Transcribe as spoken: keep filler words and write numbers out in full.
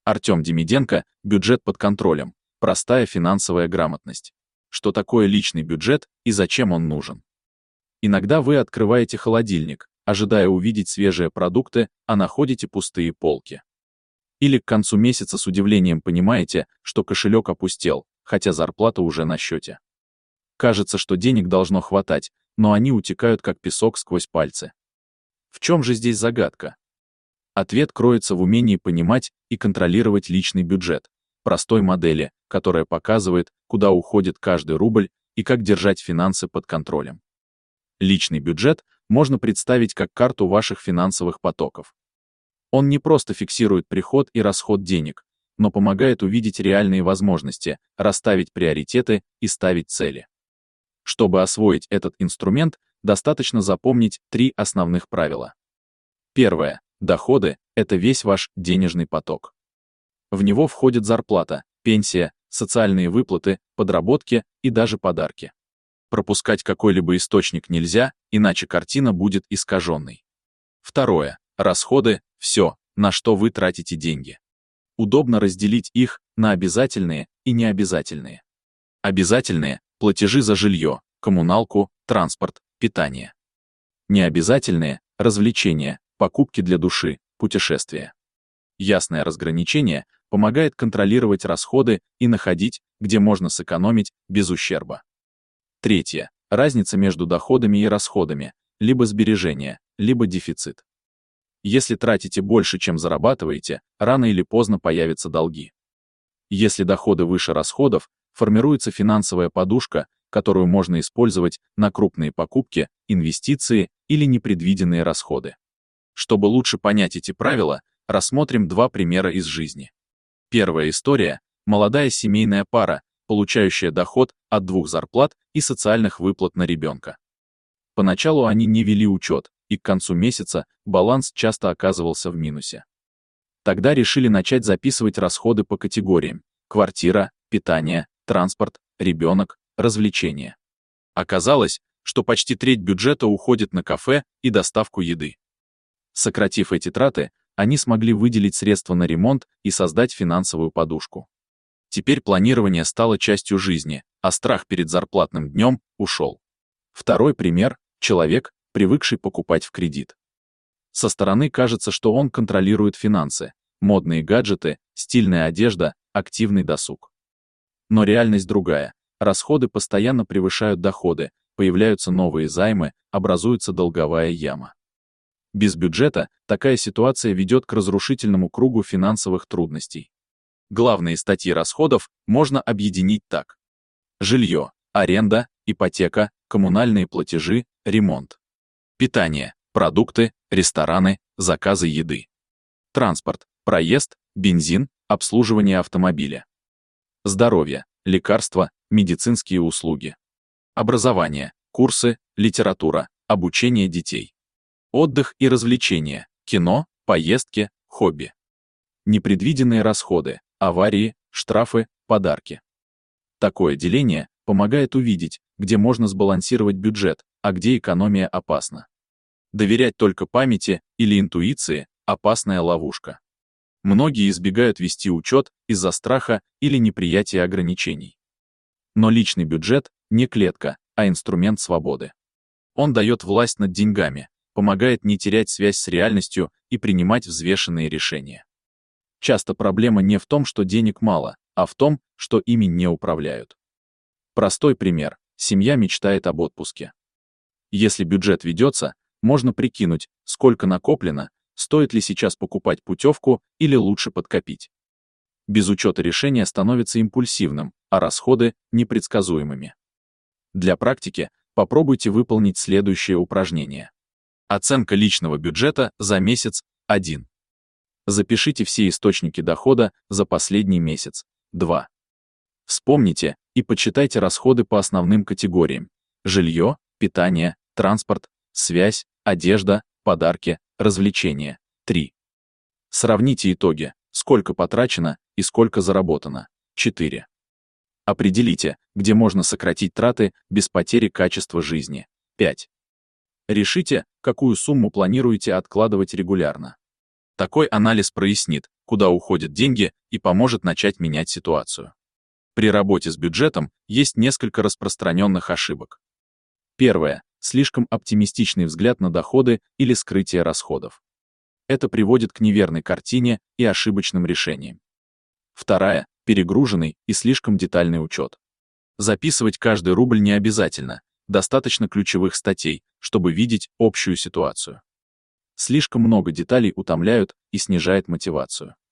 Артем Демиденко, бюджет под контролем. Простая финансовая грамотность. Что такое личный бюджет и зачем он нужен? Иногда вы открываете холодильник, ожидая увидеть свежие продукты, а находите пустые полки. Или к концу месяца с удивлением понимаете, что кошелек опустел, хотя зарплата уже на счете. Кажется, что денег должно хватать, но они утекают как песок сквозь пальцы. В чем же здесь загадка? Ответ кроется в умении понимать и контролировать личный бюджет, простой модели, которая показывает, куда уходит каждый рубль и как держать финансы под контролем. Личный бюджет можно представить как карту ваших финансовых потоков. Он не просто фиксирует приход и расход денег, но помогает увидеть реальные возможности, расставить приоритеты и ставить цели. Чтобы освоить этот инструмент, достаточно запомнить три основных правила. Первое. Доходы – это весь ваш денежный поток. В него входит зарплата, пенсия, социальные выплаты, подработки и даже подарки. Пропускать какой-либо источник нельзя, иначе картина будет искаженной. Второе. Расходы – все, на что вы тратите деньги. Удобно разделить их на обязательные и необязательные. Обязательные – платежи за жилье, коммуналку, транспорт, питание. Необязательные – развлечения, покупки для души, путешествия. Ясное разграничение помогает контролировать расходы и находить, где можно сэкономить без ущерба. Третье. Разница между доходами и расходами, либо сбережения, либо дефицит. Если тратите больше, чем зарабатываете, рано или поздно появятся долги. Если доходы выше расходов, формируется финансовая подушка, которую можно использовать на крупные покупки, инвестиции или непредвиденные расходы. Чтобы лучше понять эти правила, рассмотрим два примера из жизни. Первая история – молодая семейная пара, получающая доход от двух зарплат и социальных выплат на ребенка. Поначалу они не вели учет, и к концу месяца баланс часто оказывался в минусе. Тогда решили начать записывать расходы по категориям: квартира, питание, транспорт, ребенок, развлечения. Оказалось, что почти треть бюджета уходит на кафе и доставку еды. Сократив эти траты, они смогли выделить средства на ремонт и создать финансовую подушку. Теперь планирование стало частью жизни, а страх перед зарплатным днем ушел. Второй пример – человек, привыкший покупать в кредит. Со стороны кажется, что он контролирует финансы, модные гаджеты, стильная одежда, активный досуг. Но реальность другая. Расходы постоянно превышают доходы, появляются новые займы, образуется долговая яма. Без бюджета такая ситуация ведет к разрушительному кругу финансовых трудностей. Главные статьи расходов можно объединить так. Жилье, аренда, ипотека, коммунальные платежи, ремонт. Питание, продукты, рестораны, заказы еды. Транспорт, проезд, бензин, обслуживание автомобиля. Здоровье, лекарства, медицинские услуги. Образование, курсы, литература, обучение детей. Отдых и развлечения, кино, поездки, хобби. Непредвиденные расходы, аварии, штрафы, подарки. Такое деление помогает увидеть, где можно сбалансировать бюджет, а где экономия опасна. Доверять только памяти или интуиции – опасная ловушка. Многие избегают вести учет из-за страха или неприятия ограничений. Но личный бюджет – не клетка, а инструмент свободы. Он дает власть над деньгами, помогает не терять связь с реальностью и принимать взвешенные решения. Часто проблема не в том, что денег мало, а в том, что ими не управляют. Простой пример. Семья мечтает об отпуске. Если бюджет ведется, можно прикинуть, сколько накоплено, стоит ли сейчас покупать путевку или лучше подкопить. Без учета решение становится импульсивным, а расходы – непредсказуемыми. Для практики попробуйте выполнить следующее упражнение. Оценка личного бюджета за месяц один. Запишите все источники дохода за последний месяц два. Вспомните и подсчитайте расходы по основным категориям: жилье, питание, транспорт, связь, одежда, подарки, развлечения три. Сравните итоги, сколько потрачено и сколько заработано четыре. Определите, где можно сократить траты без потери качества жизни пять. Решите, какую сумму планируете откладывать регулярно. Такой анализ прояснит, куда уходят деньги, и поможет начать менять ситуацию. При работе с бюджетом есть несколько распространенных ошибок. Первое. Слишком оптимистичный взгляд на доходы или скрытие расходов. Это приводит к неверной картине и ошибочным решениям. Вторая. Перегруженный и слишком детальный учет. Записывать каждый рубль не обязательно, достаточно ключевых статей, чтобы видеть общую ситуацию. Слишком много деталей утомляют и снижает мотивацию.